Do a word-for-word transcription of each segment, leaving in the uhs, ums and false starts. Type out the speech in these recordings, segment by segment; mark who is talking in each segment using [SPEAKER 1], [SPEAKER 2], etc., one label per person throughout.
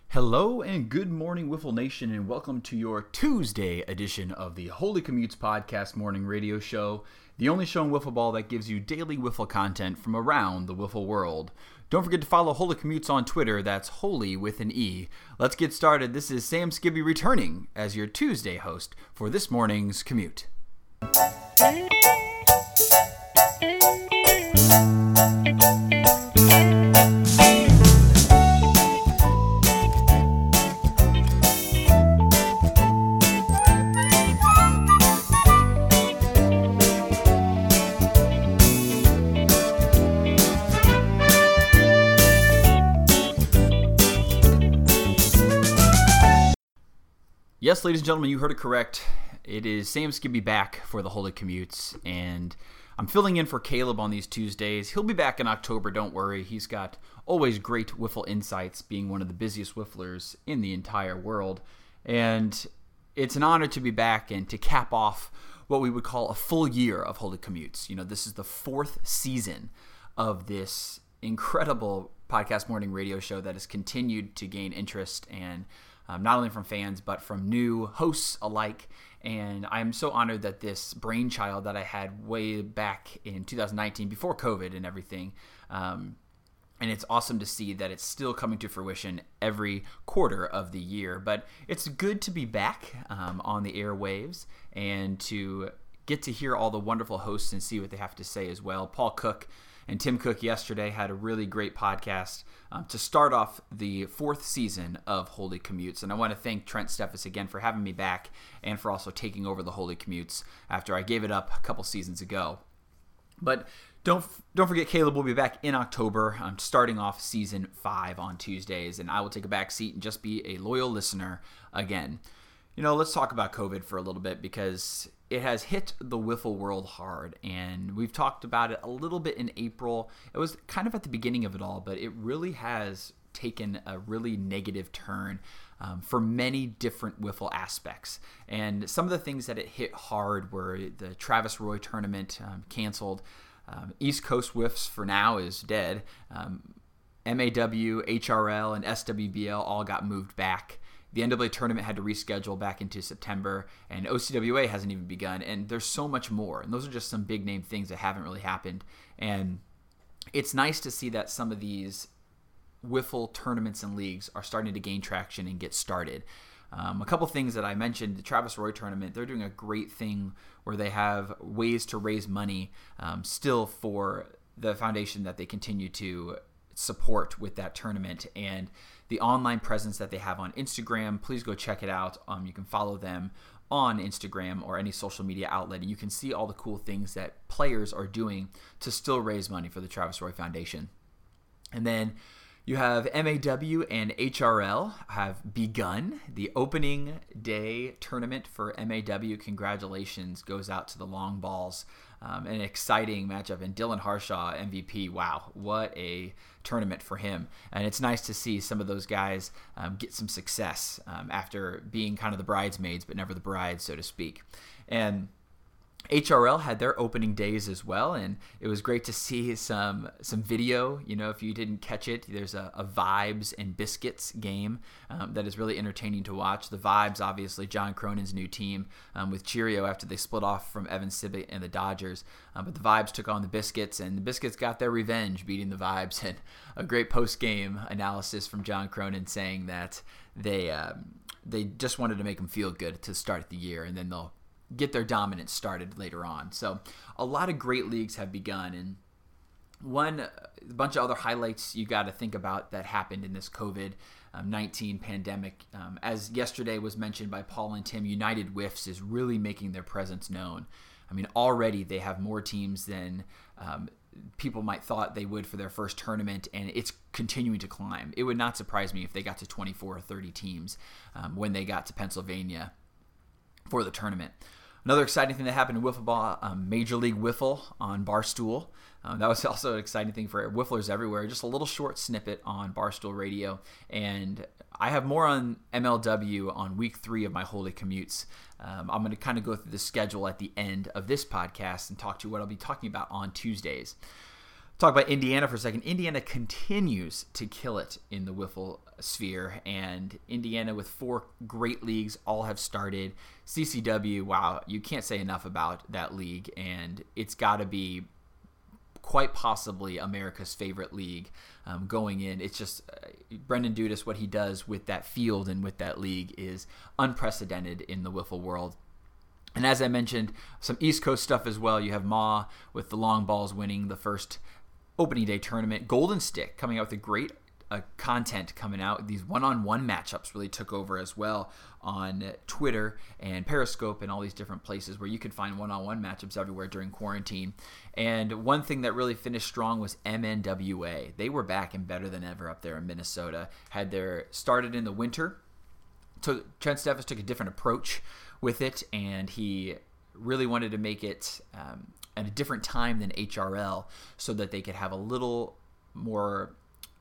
[SPEAKER 1] Hello and good morning, Wiffle Nation, and welcome to your Tuesday edition of the Holy Commutes Podcast Morning Radio Show, the only show in Wiffle Ball that gives you daily Wiffle content from around the Wiffle world. Don't forget to follow Holy Commutes on Twitter, that's Holy with an E. Let's get started. This is Sam Skibby returning as your Tuesday host for this morning's commute. Yes, ladies and gentlemen, you heard it correct. It is Sam Skibby back for the Holy Commutes, and I'm filling in for Caleb on these Tuesdays. He'll be back in October, don't worry. He's got always great Wiffle insights, being one of the busiest Wifflers in the entire world. And it's an honor to be back and to cap off what we would call a full year of Holy Commutes. You know, this is the fourth season of this incredible podcast morning radio show that has continued to gain interest and Um, not only from fans, but from new hosts alike. And I'm so honored that this brainchild that I had way back in two thousand nineteen, before COVID and everything, um, and it's awesome to see that it's still coming to fruition every quarter of the year. But it's good to be back um, on the airwaves and to get to hear all the wonderful hosts and see what they have to say as well. Paul Cook and Tim Cook yesterday had a really great podcast um, to start off the fourth season of Holy Commutes. And I want to thank Trent Steffes again for having me back and for also taking over the Holy Commutes after I gave it up a couple seasons ago. But don't don't forget, Caleb will be back in October. I'm starting off season five on Tuesdays, and I will take a back seat and just be a loyal listener again. You know, let's talk about COVID for a little bit because it has hit the Wiffle world hard, and we've talked about it a little bit in April. It was kind of at the beginning of it all, but it really has taken a really negative turn um, for many different Wiffle aspects. And some of the things that it hit hard were the Travis Roy tournament um, canceled. Um, East Coast Whiffs for now is dead. Um, M A W, H R L, and S W B L all got moved back. The N double A tournament had to reschedule back into September, and O C W A hasn't even begun, and there's so much more. And those are just some big-name things that haven't really happened. And it's nice to see that some of these Wiffle tournaments and leagues are starting to gain traction and get started. Um, a couple things that I mentioned, the Travis Roy tournament, they're doing a great thing where they have ways to raise money um, still for the foundation that they continue to support with that tournament. And the online presence that they have on Instagram, please go check it out. Um, you can follow them on Instagram or any social media outlet, and you can see all the cool things that players are doing to still raise money for the Travis Roy Foundation. And then you have M A W and H R L have begun the opening day tournament for M A W. Congratulations goes out to the Long Balls. Um, an exciting matchup. And Dylan Harshaw, M V P, wow, what a tournament for him. And it's nice to see some of those guys um, get some success um, after being kind of the bridesmaids, but never the brides, so to speak. And H R L had their opening days as well, and it was great to see some some video. You know, if you didn't catch it, there's a, a Vibes and Biscuits game um, that is really entertaining to watch. The Vibes, obviously, John Cronin's new team um, with Cheerio after they split off from Evan Sibbett and the Dodgers. Um, but the Vibes took on the Biscuits, and the Biscuits got their revenge, beating the Vibes. And a great post-game analysis from John Cronin saying that they um, they just wanted to make them feel good to start the year, and then they'll get their dominance started later on. So a lot of great leagues have begun, and one a bunch of other highlights you got to think about that happened in this COVID nineteen pandemic. Um, as yesterday was mentioned by Paul and Tim, United Whiffs is really making their presence known. I mean, already they have more teams than um, people might thought they would for their first tournament, and it's continuing to climb. It would not surprise me if they got to twenty-four or thirty teams um, when they got to Pennsylvania for the tournament. Another exciting thing that happened in Wiffle Ball, um, Major League Wiffle on Barstool. Um, that was also an exciting thing for Wifflers everywhere. Just a little short snippet on Barstool Radio. And I have more on M L W on week three of my Holy Commutes. Um, I'm going to kind of go through the schedule at the end of this podcast and talk to you what I'll be talking about on Tuesdays. talk about Indiana for a second. Indiana continues to kill it in the wiffle sphere, and Indiana with four great leagues all have started. C C W, wow, you can't say enough about that league, and it's got to be quite possibly America's favorite league um, going in. It's just uh, Brendan Dudas, what he does with that field and with that league is unprecedented in the wiffle world. And as I mentioned, some East Coast stuff as well. You have Ma with the long balls winning the first opening day tournament. Golden Stick coming out with a great uh, content coming out. These one-on-one matchups really took over as well on Twitter and Periscope and all these different places where you could find one-on-one matchups everywhere during quarantine. And one thing that really finished strong was M N W A. They were back and better than ever up there in Minnesota. Had their started in the winter. Took, Trent Steffes took a different approach with it, and he really wanted to make it um, at a different time than H R L so that they could have a little more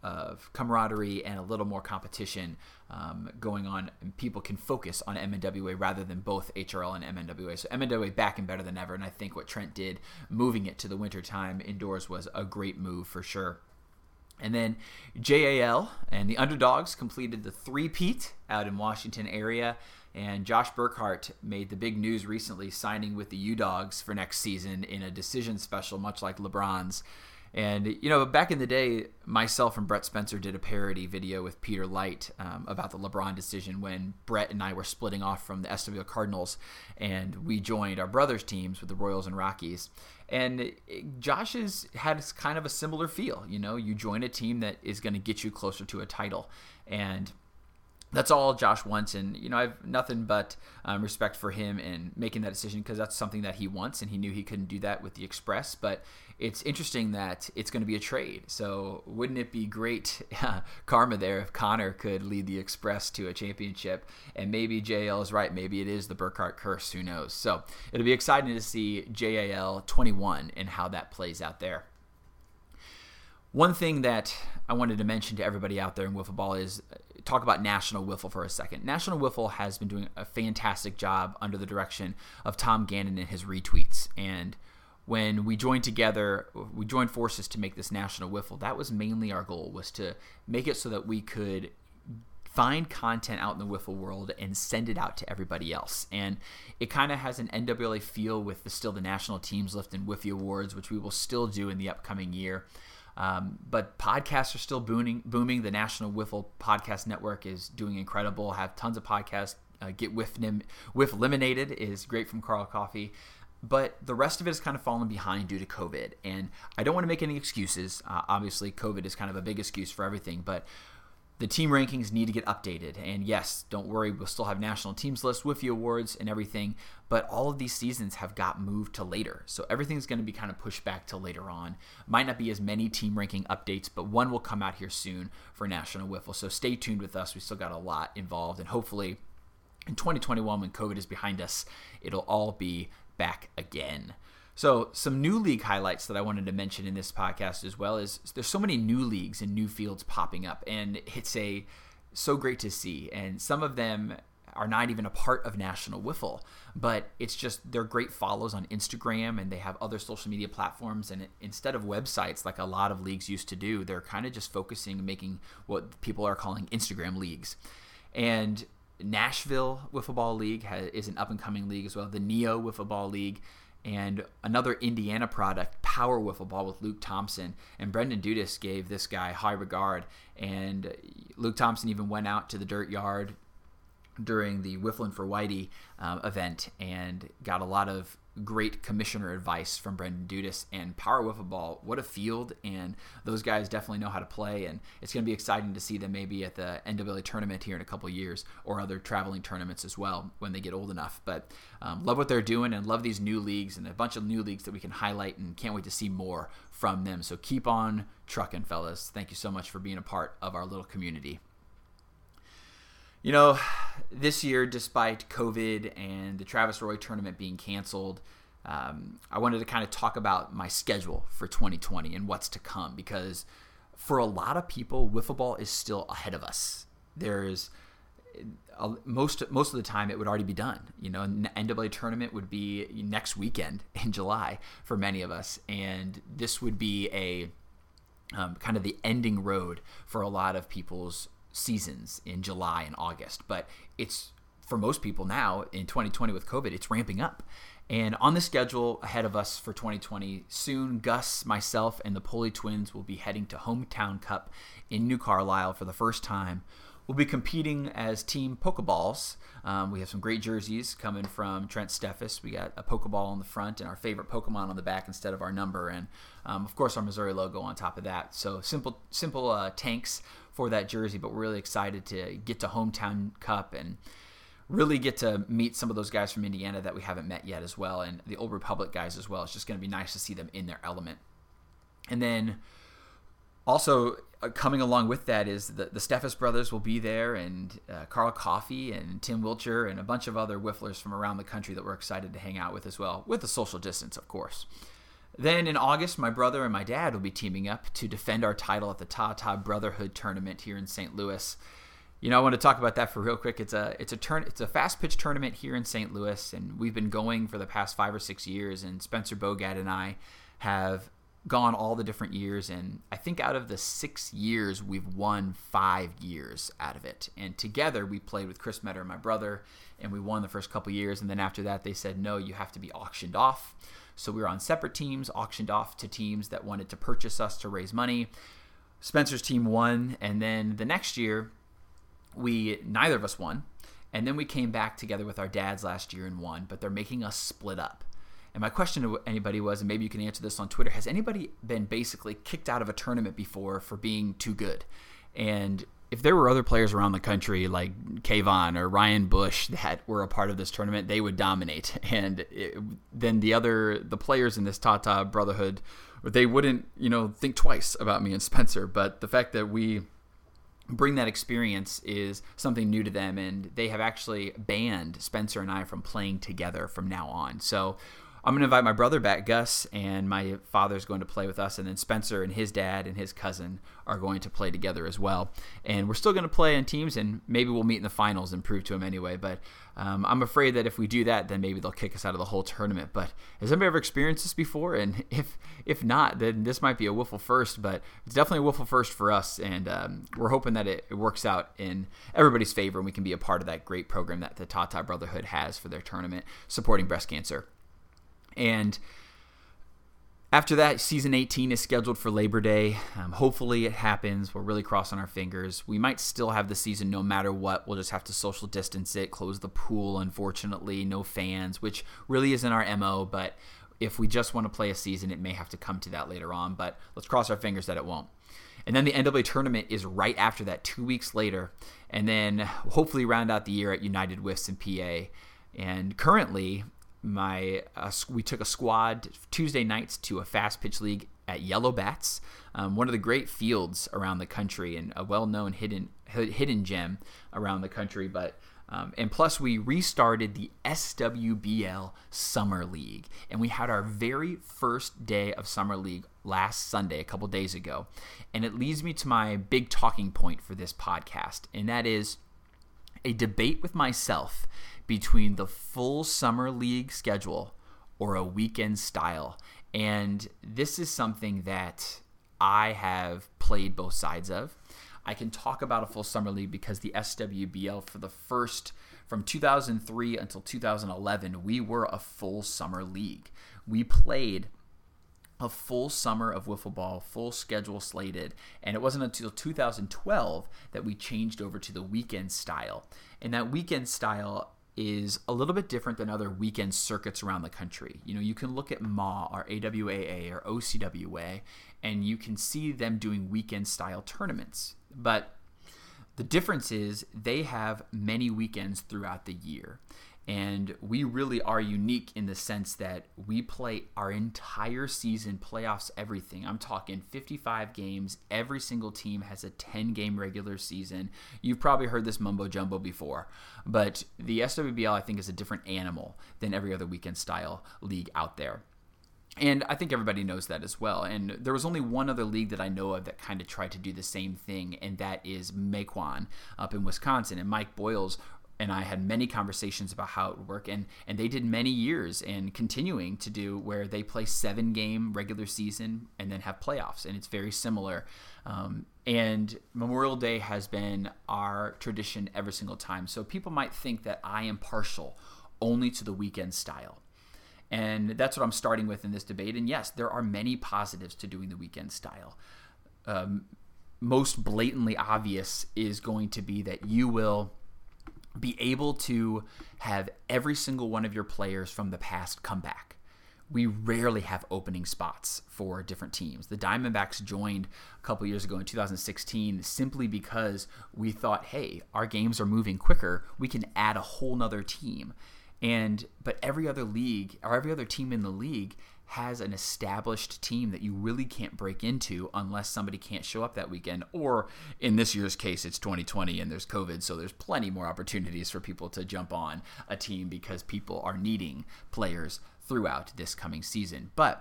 [SPEAKER 1] of camaraderie and a little more competition um, going on, and people can focus on M N W A rather than both H R L and M N W A. So M N W A back and better than ever, and I think what Trent did, moving it to the winter time indoors, was a great move for sure. And then J A L and the Underdogs completed the three-peat out in Washington area. And Josh Burkhart made the big news recently, signing with the U-Dogs for next season in a decision special, much like LeBron's. And, you know, back in the day, myself and Brett Spencer did a parody video with Peter Light um, about the LeBron decision when Brett and I were splitting off from the S W L Cardinals, and we joined our brothers' teams with the Royals and Rockies. And Josh has had kind of a similar feel. You know, you join a team that is going to get you closer to a title. And that's all Josh wants, and you know I have nothing but um, respect for him in making that decision, because that's something that he wants, and he knew he couldn't do that with the Express. But it's interesting that it's going to be a trade, so wouldn't it be great karma there if Connor could lead the Express to a championship? And maybe J A L is right, maybe it is the Burkhart curse, who knows? So it'll be exciting to see J A L twenty-one and how that plays out there. One thing that I wanted to mention to everybody out there in wiffle ball is talk about National Wiffle for a second. National Wiffle has been doing a fantastic job under the direction of Tom Gannon and his retweets. And when we joined together, we joined forces to make this National Wiffle, that was mainly our goal, was to make it so that we could find content out in the wiffle world and send it out to everybody else. And it kind of has an N W L A feel with the still the National Teams Lift and Wiffy Awards, which we will still do in the upcoming year. Um, but podcasts are still booming. booming. The National Wiffle Podcast Network is doing incredible. Have tons of podcasts. Uh, Get Whiff, Nim- Whiff Eliminated is great from Carl Coffey. But the rest of it has kind of fallen behind due to COVID. And I don't want to make any excuses. Uh, obviously, COVID is kind of a big excuse for everything. But the team rankings need to get updated. And yes, don't worry, we'll still have National Teams List, Wiffy Awards, and everything. But all of these seasons have got moved to later. So everything's going to be kind of pushed back to later on. Might not be as many team ranking updates, but one will come out here soon for National Wiffle. So stay tuned with us. We still got a lot involved. And hopefully in twenty twenty-one, when COVID is behind us, it'll all be back again. So some new league highlights that I wanted to mention in this podcast as well is there's so many new leagues and new fields popping up, and it's a so great to see. And some of them are not even a part of National Wiffle, but it's just they're great follows on Instagram, and they have other social media platforms. And it, instead of websites like a lot of leagues used to do, they're kind of just focusing and making what people are calling Instagram leagues. And Nashville Wiffle Ball League has, is an up-and-coming league as well. The Neo Wiffle Ball League. And another Indiana product, Power Wiffle Ball with Luke Thompson. And Brendan Dudas gave this guy high regard. And Luke Thompson even went out to the dirt yard during the Whifflin' for Whitey um, event and got a lot of great commissioner advice from Brendan Dudas. And Power Wiffle Ball, what a field, and those guys definitely know how to play, and it's going to be exciting to see them maybe at the N W L A tournament here in a couple of years, or other traveling tournaments as well when they get old enough. But um, love what they're doing, and love these new leagues, and a bunch of new leagues that we can highlight, and can't wait to see more from them. So keep on trucking, fellas. Thank you so much for being a part of our little community. You know, this year, despite COVID and the Travis Roy tournament being canceled, um, I wanted to kind of talk about my schedule for twenty twenty and what's to come, because for a lot of people, wiffle ball is still ahead of us. There's a, most most of the time it would already be done. You know, an N W A tournament would be next weekend in July for many of us, and this would be a um, kind of the ending road for a lot of people's seasons in July and August. But it's, for most people now in twenty twenty with COVID, it's ramping up. And on the schedule ahead of us for twenty twenty, soon Gus, myself, and the Pulley twins will be heading to Hometown Cup in New Carlisle for the first time. We'll be competing as Team Pokeballs. Um, we have some great jerseys coming from Trent Steffes. We got a Pokeball on the front and our favorite Pokemon on the back instead of our number. And, um, of course, our Missouri logo on top of that. So simple simple uh, tanks for that jersey, but we're really excited to get to Hometown Cup and really get to meet some of those guys from Indiana that we haven't met yet as well, and the Old Republic guys as well. It's just going to be nice to see them in their element. And then also uh, coming along with that is the, the Steffes brothers will be there, and uh, Carl Coffey and Tim Wilcher and a bunch of other Whifflers from around the country that we're excited to hang out with as well, with the social distance, of course. Then in August, my brother and my dad will be teaming up to defend our title at the Tata Brotherhood Tournament here in Saint Louis. You know, I want to talk about that for real quick. It's a it's a turn it's a fast pitch tournament here in Saint Louis, and we've been going for the past five or six years. And Spencer Bogat and I have gone all the different years, and I think out of the six years, we've won five years out of it. And together, we played with Chris Metter and my brother, and we won the first couple years. And then after that, they said, no, you have to be auctioned off. So we were on separate teams, auctioned off to teams that wanted to purchase us to raise money. Spencer's team won, and then the next year, we neither of us won, and then we came back together with our dads last year and won, but they're making us split up. And my question to anybody was, and maybe you can answer this on Twitter, has anybody been basically kicked out of a tournament before for being too good? And if there were other players around the country like Kayvon or Ryan Bush that were a part of this tournament, they would dominate. And it, then the other, the players in this Tata Brotherhood, they wouldn't, you know, think twice about me and Spencer. But the fact that we bring that experience is something new to them, and they have actually banned Spencer and I from playing together from now on. So I'm going to invite my brother back, Gus, and my father's going to play with us, and then Spencer and his dad and his cousin are going to play together as well. And we're still going to play in teams, and maybe we'll meet in the finals and prove to them anyway. But um, I'm afraid that if we do that, then maybe they'll kick us out of the whole tournament. But has anybody ever experienced this before? And if if not, then this might be a Wiffle first, but it's definitely a Wiffle first for us, and um, we're hoping that it, it works out in everybody's favor, and we can be a part of that great program that the Tata Brotherhood has for their tournament supporting breast cancer. And after that, season eighteen is scheduled for Labor Day. Um, hopefully it happens. We're really crossing our fingers. We might still have the season no matter what. We'll just have to social distance it, close the pool, unfortunately, no fans, which really isn't our M O. But if we just want to play a season, it may have to come to that later on. But let's cross our fingers that it won't. And then the N double A tournament is right after that, two weeks later. And then hopefully round out the year at United Whiffs in P A. And currently, My uh, we took a squad Tuesday nights to a fast pitch league at Yellow Bats, um, one of the great fields around the country and a well-known hidden hidden gem around the country. But um, and plus we restarted the S W B L Summer League, and we had our very first day of Summer League last Sunday, a couple days ago. And it leads me to my big talking point for this podcast, and that is a debate with myself between the full summer league schedule or a weekend style. And this is something that I have played both sides of. I can talk about a full summer league because the S W B L for the first, from two thousand three until two thousand eleven, we were a full summer league. We played a full summer of wiffle ball, full schedule slated, and it wasn't until two thousand twelve that we changed over to the weekend style. And that weekend style is a little bit different than other weekend circuits around the country. You know, you can look at M A W or A W A A or O C W A, and you can see them doing weekend style tournaments. But the difference is they have many weekends throughout the year. And we really are unique in the sense that we play our entire season, playoffs, everything. I'm talking fifty-five games. Every single team has a ten-game regular season. You've probably heard this mumbo-jumbo before. But the S W B L, I think, is a different animal than every other weekend-style league out there. And I think everybody knows that as well. And there was only one other league that I know of that kind of tried to do the same thing, and that is Mequon up in Wisconsin. And Mike Boyles and I had many conversations about how it would work, and, and they did many years and continuing to do where they play seven game regular season and then have playoffs, and it's very similar. Um, and Memorial Day has been our tradition every single time. So people might think that I am partial only to the weekend style. And that's what I'm starting with in this debate. And yes, there are many positives to doing the weekend style. Um, most blatantly obvious is going to be that you will be able to have every single one of your players from the past come back. We rarely have opening spots for different teams. The Diamondbacks joined a couple years ago in two thousand sixteen simply because we thought, hey, our games are moving quicker. We can add a whole nother team. And but every other league or every other team in the league has an established team that you really can't break into unless somebody can't show up that weekend. Or in this year's case, it's twenty twenty and there's COVID, so there's plenty more opportunities for people to jump on a team because people are needing players throughout this coming season. But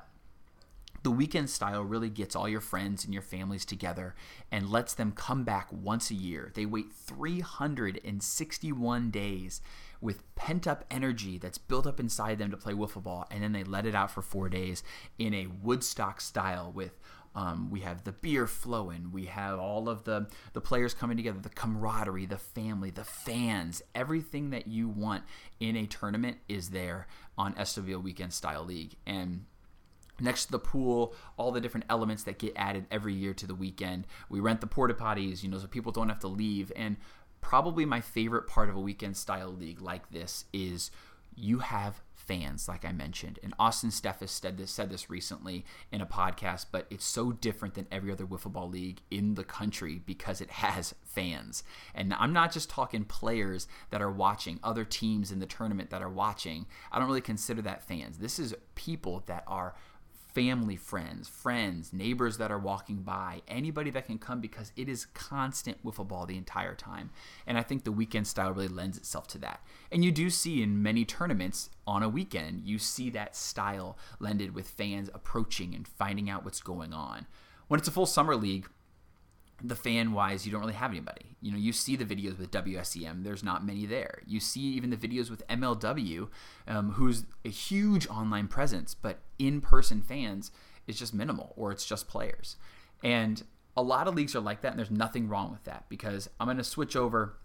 [SPEAKER 1] the weekend style really gets all your friends and your families together and lets them come back once a year. They wait three hundred sixty-one days with pent-up energy that's built up inside them to play wiffle ball, and then they let it out for four days in a Woodstock style with um, we have the beer flowing, we have all of the, the players coming together, the camaraderie, the family, the fans, everything that you want in a tournament is there on S W L Weekend Style League. And next to the pool, all the different elements that get added every year to the weekend. We rent the porta potties, you know, so people don't have to leave. And probably my favorite part of a weekend style league like this is you have fans, like I mentioned. And Austin Steffes said this, said this recently in a podcast, but it's so different than every other wiffle ball league in the country because it has fans. And I'm not just talking players that are watching, other teams in the tournament that are watching. I don't really consider that fans. This is people that are family, friends, friends, neighbors that are walking by, anybody that can come because it is constant wiffle ball the entire time. And I think the weekend style really lends itself to that. And you do see in many tournaments on a weekend, you see that style lended with fans approaching and finding out what's going on. When it's a full summer league, the fan-wise, you don't really have anybody. You know, you see the videos with W S E M. There's not many there. You see even the videos with M L W, um, who's a huge online presence, but in-person fans is just minimal, or it's just players. And a lot of leagues are like that, and there's nothing wrong with that, because I'm going to switch over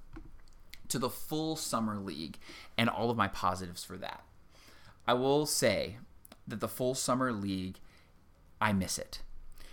[SPEAKER 1] to the full summer league and all of my positives for that. I will say that the full summer league, I miss it.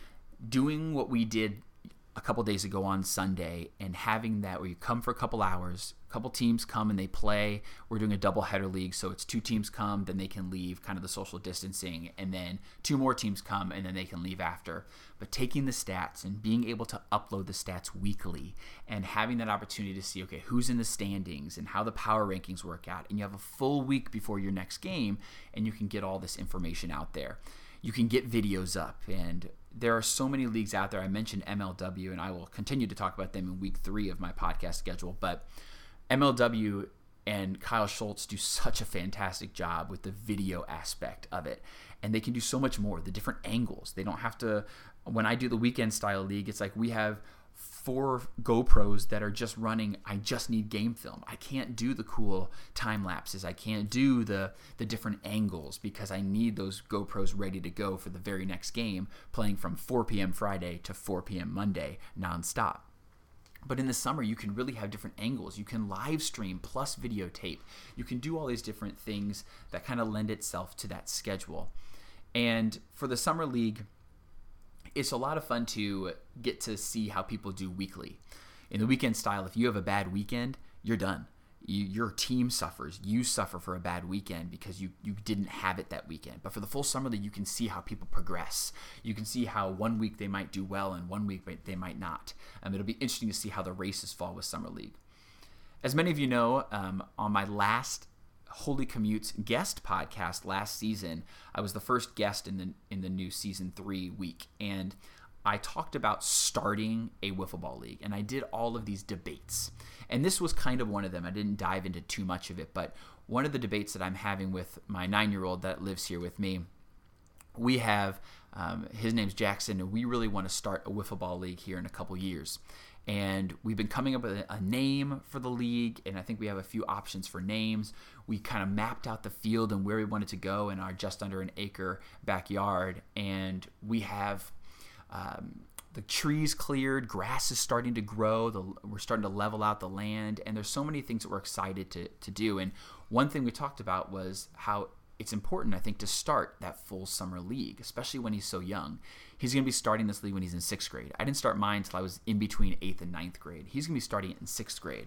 [SPEAKER 1] Doing what we did a couple days ago on Sunday and having that where you come for a couple hours, a couple teams come and they play. We're doing a double header league, so it's two teams come, then they can leave, kind of the social distancing, and then two more teams come and then they can leave after. But taking the stats and being able to upload the stats weekly and having that opportunity to see, okay, who's in the standings and how the power rankings work out, and you have a full week before your next game and you can get all this information out there. You can get videos up, and there are so many leagues out there. I mentioned M L W, and I will continue to talk about them in week three of my podcast schedule. But M L W and Kyle Schultz do such a fantastic job with the video aspect of it. And they can do so much more, the different angles. They don't have to, when I do the weekend style league, it's like we have four GoPros that are just running, I just need game film. I can't do the cool time lapses. I can't do the the different angles because I need those GoPros ready to go for the very next game, playing from four p.m. Friday to four p.m. Monday nonstop. But in the summer, you can really have different angles. You can live stream plus videotape. You can do all these different things that kind of lend itself to that schedule. And for the summer league, it's a lot of fun to get to see how people do weekly. In the weekend style, if you have a bad weekend, you're done. You, your team suffers. You suffer for a bad weekend because you, you didn't have it that weekend. But for the full summer league, you can see how people progress. You can see how one week they might do well and one week they might not. Um, it'll be interesting to see how the races fall with summer league. As many of you know, um, on my last Holy Commutes guest podcast last season, I was the first guest in the in the new season three week, and I talked about starting a wiffle ball league, and I did all of these debates, and this was kind of one of them. I didn't dive into too much of it, but one of the debates that I'm having with my nine-year-old that lives here with me, we have um, his name's Jackson, and we really want to start a wiffle ball league here in a couple years. And we've been coming up with a, a name for the league, and I think we have a few options for names. We kind of mapped out the field and where we wanted to go in our just under an acre backyard, and we have um, the trees cleared, grass is starting to grow, the, we're starting to level out the land, and there's so many things that we're excited to, to do. And one thing we talked about was how it's important, I think, to start that full summer league, especially when he's so young. He's going to be starting this league when he's in sixth grade. I didn't start mine until I was in between eighth and ninth grade. He's going to be starting it in sixth grade.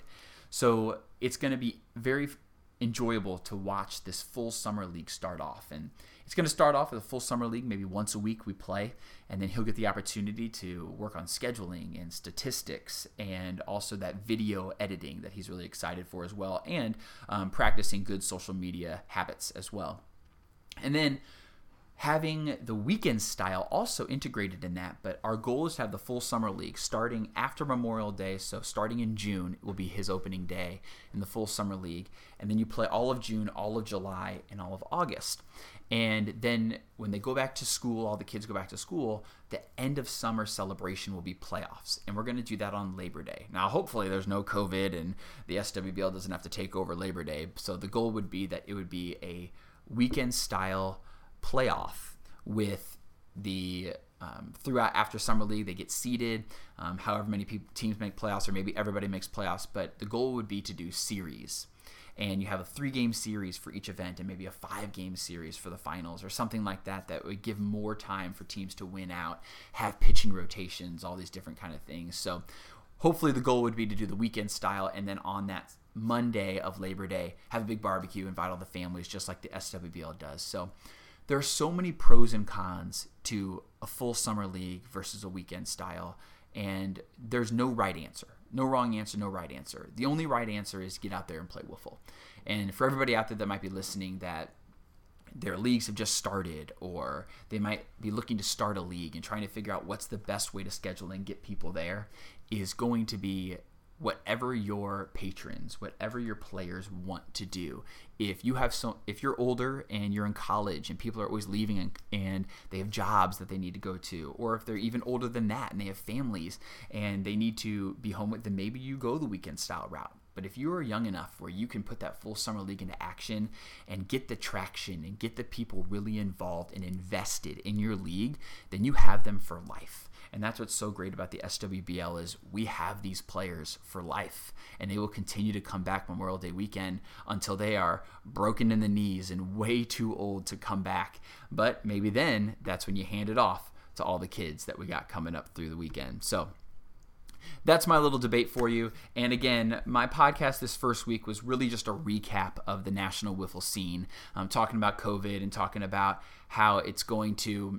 [SPEAKER 1] So it's going to be very enjoyable to watch this full summer league start off. And it's going to start off with a full summer league, maybe once a week we play, and then he'll get the opportunity to work on scheduling and statistics and also that video editing that he's really excited for as well, and um, practicing good social media habits as well. And then having the weekend style also integrated in that, but our goal is to have the full summer league starting after Memorial Day. So starting in June will be his opening day in the full summer league, and then you play all of June, all of July, and all of August. And then when they go back to school, all the kids go back to school, the end of summer celebration will be playoffs, and we're going to do that on Labor Day. Now, hopefully there's no COVID and the S W B L doesn't have to take over Labor Day, so the goal would be that it would be a weekend style playoff with the um, throughout after summer league they get seeded, um, however many pe- teams make playoffs, or maybe everybody makes playoffs, but the goal would be to do series, and you have a three game series for each event and maybe a five game series for the finals or something like that. That would give more time for teams to win out, have pitching rotations, all these different kind of things. So hopefully the goal would be to do the weekend style, and then on that Monday of Labor Day have a big barbecue, invite all the families just like the S W B L does. So there are so many pros and cons to a full summer league versus a weekend style, and there's no right answer. No wrong answer, no right answer. The only right answer is get out there and play wiffle. And for everybody out there that might be listening that their leagues have just started, or they might be looking to start a league and trying to figure out what's the best way to schedule and get people there, is going to be whatever your patrons, whatever your players want to do. If you have so, if you're older and you're in college and people are always leaving and, and they have jobs that they need to go to, or if they're even older than that and they have families and they need to be home with them, maybe you go the weekend style route. But if you are young enough where you can put that full summer league into action and get the traction and get the people really involved and invested in your league, then you have them for life. And that's what's so great about the S W B L is we have these players for life, and they will continue to come back Memorial Day weekend until they are broken in the knees and way too old to come back. But maybe then that's when you hand it off to all the kids that we got coming up through the weekend. So that's my little debate for you. And again, my podcast this first week was really just a recap of the national wiffle scene. I'm talking about COVID and talking about how it's going to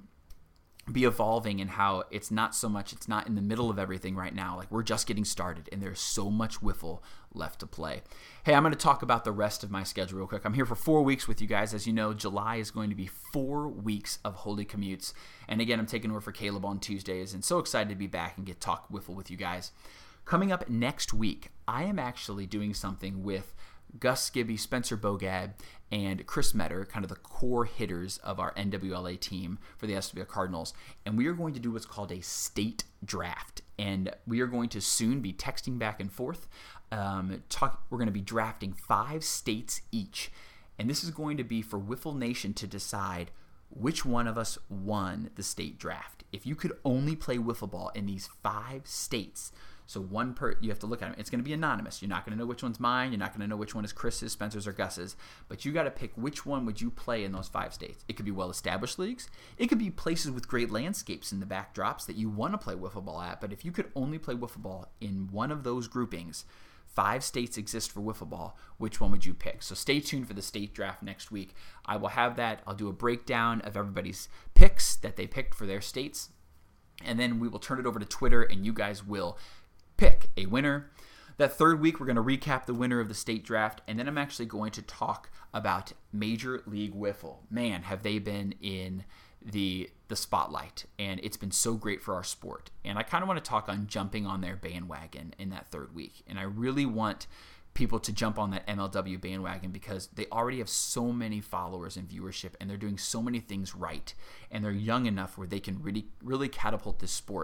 [SPEAKER 1] be evolving and how it's not so much, it's not in the middle of everything right now. Like, we're just getting started and there's so much wiffle left to play. Hey, I'm going to talk about the rest of my schedule real quick. I'm here for four weeks with you guys. As you know, July is going to be four weeks of Holy Commutes. And again, I'm taking over for Caleb on Tuesdays, and so excited to be back and get talk wiffle with you guys. Coming up next week, I am actually doing something with Gus Skibby, Spencer Bogad, and Chris Metter, kind of the core hitters of our N W L A team for the S W B L Cardinals. And we are going to do what's called a state draft. And we are going to soon be texting back and forth. Um, talk, we're going to be drafting five states each. And this is going to be for Wiffle Nation to decide which one of us won the state draft. If you could only play wiffle ball in these five states, so one per, you have to look at them. It's going to be anonymous. You're not going to know which one's mine. You're not going to know which one is Chris's, Spencer's, or Gus's. But you got to pick which one would you play in those five states. It could be well-established leagues. It could be places with great landscapes in the backdrops that you want to play wiffle ball at. But if you could only play wiffle ball in one of those groupings, five states exist for wiffle ball, which one would you pick? So stay tuned for the state draft next week. I will have that. I'll do a breakdown of everybody's picks that they picked for their states. And then we will turn it over to Twitter, and you guys will pick a winner. That third week, we're going to recap the winner of the state draft, and then I'm actually going to talk about Major League Wiffle. Man, have they been in the the spotlight, and it's been so great for our sport. And I kind of want to talk on jumping on their bandwagon in that third week, and I really want people to jump on that M L W bandwagon because they already have so many followers and viewership, and they're doing so many things right, and they're young enough where they can really really catapult this sport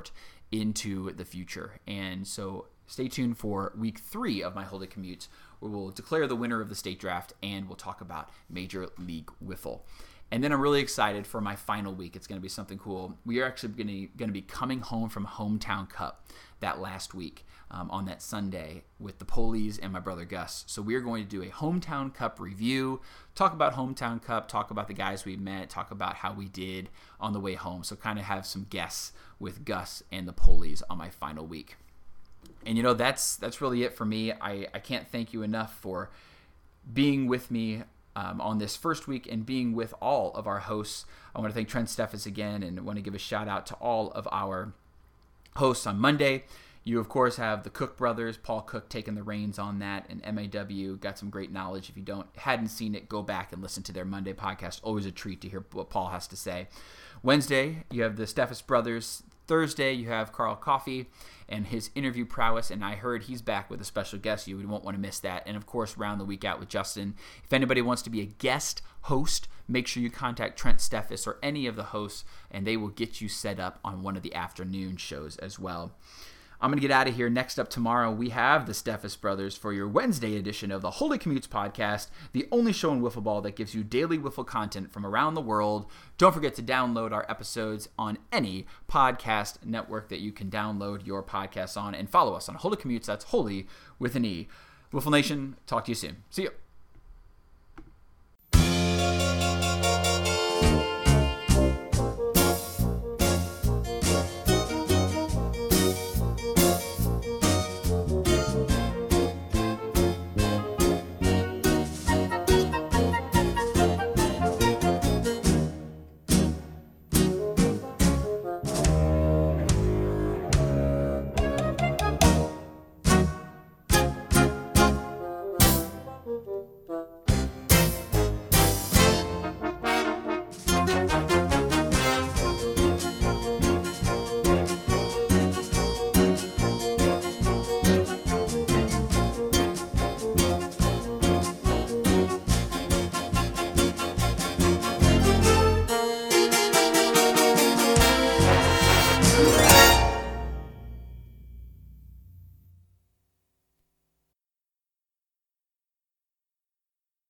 [SPEAKER 1] into the future. And so stay tuned for week three of my Holy Commutes, where we'll declare the winner of the state draft and we'll talk about Major League Wiffle. And then I'm really excited for my final week. It's going to be something cool. We are actually going to, going to be coming home from Hometown Cup that last week um, on that Sunday with the Polies and my brother Gus. So we are going to do a Hometown Cup review, talk about Hometown Cup, talk about the guys we met, talk about how we did on the way home. So kind of have some guests with Gus and the Polies on my final week. And, you know, that's that's really it for me. I, I can't thank you enough for being with me Um, on this first week and being with all of our hosts. I want to thank Trent Steffes again, and I want to give a shout out to all of our hosts on Monday. You, of course, have the Cook brothers, Paul Cook taking the reins on that, and M A W got some great knowledge. If you don't hadn't seen it, go back and listen to their Monday podcast. Always a treat to hear what Paul has to say. Wednesday, you have the Steffes brothers. Thursday, you have Carl Coffey and his interview prowess, and I heard he's back with a special guest. You won't want to miss that. And, of course, round the week out with Justin. If anybody wants to be a guest host, make sure you contact Trent Steffes or any of the hosts, and they will get you set up on one of the afternoon shows as well. I'm going to get out of here. Next up tomorrow, we have the Steffes brothers for your Wednesday edition of the Holy Commutes podcast, the only show in wiffle ball that gives you daily wiffle content from around the world. Don't forget to download our episodes on any podcast network that you can download your podcasts on, and follow us on Holy Commutes. That's Holy with an E. Wiffle Nation, talk to you soon. See you.